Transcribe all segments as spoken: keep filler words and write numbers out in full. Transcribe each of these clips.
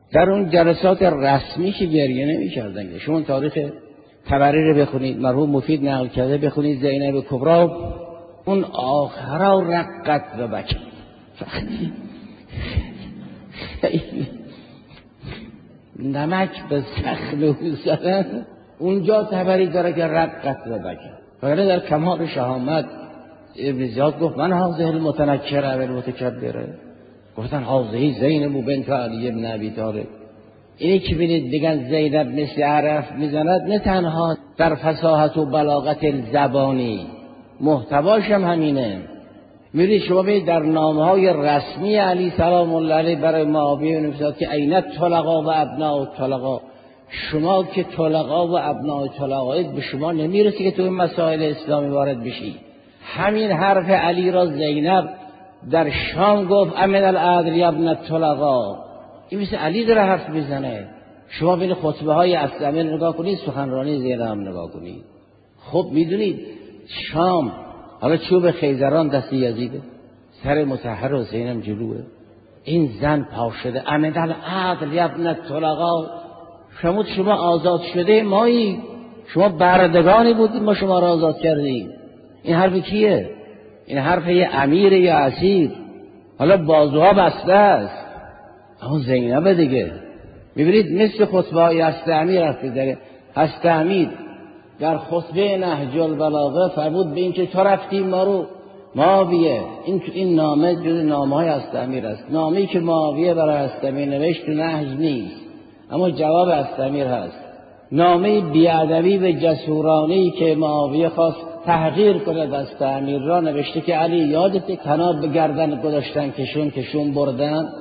در اون جلسات رسمی که گریه نمی کردن. شما تاریخ تبری رو بخونید، مرحوم مفید نقل کرده، بخونید زینب کبری اون آخرا رقت و بکت، نمک به سخن زدن. اونجا تبری داره که رقت و بکت. ولی در کمال شهامت ابن زیاد گفت من هذه المتنکره و المتکبره، گفتن هذه زینب بنت علی بن ابی طالب. اینی که بینید دیگن زینب مثل عرف میزند، نه تنها در فصاحت و بلاغت زبانی، محتواش هم همینه. میرید شما بینید در نامه‌های رسمی علی سلام الله علیه برای معاویه نوشته که عین طلقا و ابناء الطلقا، شما که طلقا و ابناء الطلقا به شما نمیرسه که تو این مسائل اسلامی وارد بشی. همین حرف علی را زینب در شام گفت امن العدل یا ابن الطلقا. این مثل علی داره حرف میزنه. شما بین خطبه های اسلمی نگاه کنید، سخنرانی زینب هم نگاه کنید. خب میدونید شام حالا چوب خیزران دست یزیده، سر مطهر حسینم جلوه، این زن پا شده امن العدل یا ابن الطلقا. شما شما آزاد شده مایی، شما بردگانی بودید ما شما را آزاد کردیم. این حرف کیه؟ این حرف یه امیر یا اسیر. حالا بازوها بسته است، اما زینب دیگه. میبینید مثل خطبه های هست امیر حرف میزنه. هست امیر در خطبه نهج البلاغه فرمود به این که تو رفتی ما رو معاویه، این این نامه جز نامه های هست امیر است. نامه‌ای که معاویه برای هست امیر نوشت تو نهج نیست، اما جواب هست امیر هست. نامه بیادبی و جسورانه‌ای که معاویه خواست تحقیر کنه دست امیر را نوشته که علی یادت کنار به گردن گذاشتن کشون کشون بردن.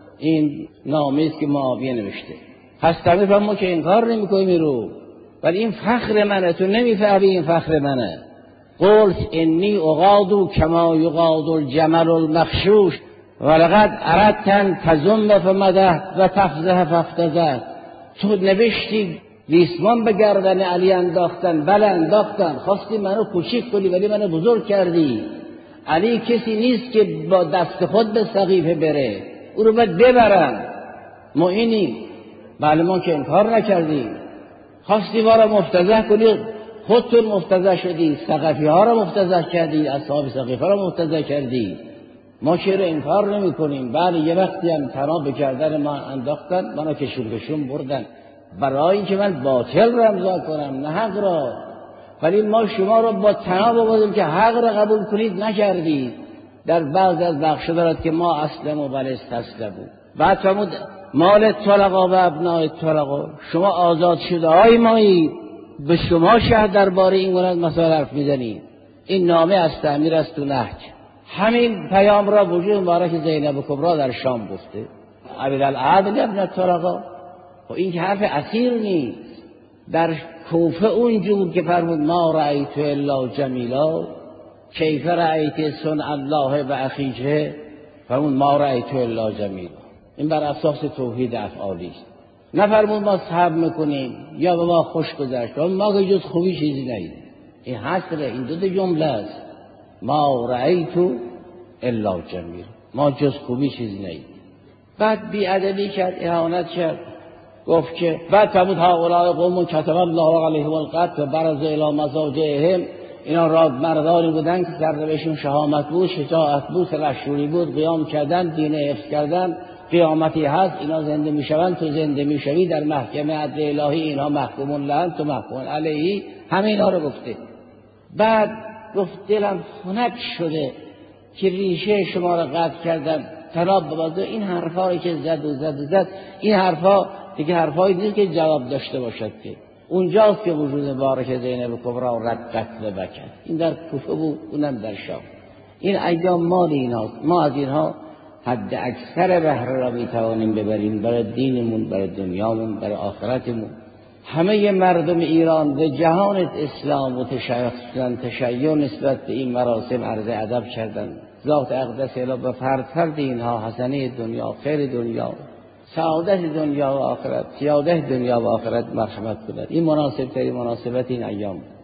این نامه است که معاویه نوشته. هست امیر ما که انکار نمی‌کنیم رو، ولی این فخر منه، تو نمیفهمی این فخر منه. قلت انی اغادو کما یغاد الجمل المخشوش ولقد اردتن تزم فمده و تفزه فافتزه. تو نوشتی ریسمان به گردن علی انداختن، بله انداختن، خواستی منو کوچیک کنی ولی منو بزرگ کردی. علی کسی نیست که با دست خود به سقیفه بره، او رو باید ببرن. ما اینی بله ما که انکار نکردیم. خواستی ما را مفتضح کنی، خودتون مفتضح شدی، سقفی ها را مفتضح کردی، اصحاب سقیفه را مفتضح کردی. ما چرا انکار نمی کنیم؟ بله یه وقتی هم تناب به گردن ما انداختن، منو کشون کشون بردن برای اینکه من باطل را امضا کنم نه حق را. ولی ما شما را با تناب آوردیم که حق را قبول کنید، نکردید. در بعض از بخش دارد که ما اسلم و بل استسلموا. بعد فرمود مال طلقا و ابناء طلقا، شما آزاد شده های مایی، به شما شهر درباره این گونه مسائل حرف میزنید. این نامه از تعمیر است تو نهج. همین پیام را وجود مبارک زینب کبری در شام گفته ابی العدل ابن الطلقا. و این که حرف اسیر نیست. در کوفه اونجور که فرمود ما رأیت الا جمیلا کیف رأیت صنع الله و اخیه، فرمود ما رأیت الا جمیلا. این بر اساس توحید افعالی است. نفرمود ما صبر میکنیم یا به ما خوش گذشت، ما که جز خوبی چیزی ندیدیم. این حصره، این دو تا جمله است. ما رأیت الا جمیلا، ما جز خوبی چیزی ندیدیم. بعد بی‌ادبی کرد، اهانت کرد، گفت که بعد فرمود هؤلاء قوم کتب الله علیهم القتل و برز الی مضاجعهم. اینا راد مردانی بودن که سرنوشتشون شهامت بود، شجاعت بود، سلحشوری بود، قیام کردن، دین حفظ کردن. قیامتی هست اینا زنده میشوند، تو زنده میشوی، در محکمه عدل الهی اینا محکومون لهن تو محکومون علیه. همه اینا رو گفته. بعد گفت دلم خنک شده که ریشه شما رو قطع کردن، تناب ببازه. این حرفا رو که زد و زد و زد، این حرفا دیگه حرفایی نیست که جواب داشته باشد. که اونجاست که وجود مبارک زینب کبری رد قتل بکر. این در کوفه بود، اونم در شام. این ایام مال ایناست. ما از اینها حد اکثر بهره را میتوانیم ببریم برای دینمون، برای دنیامون، برای آخرتمون. همه مردم ایران و جهان اسلام و تشیع نسبت به این مراسم عرض ادب کردند. ذات اقدس الی به فرد فرد اینها حسنه دنیا، خیر دنیا، سعادت دنیا و آخرت، سعادت دنیا و آخرت مرحمت کند. این مناسب ترین مناسبت این ایام.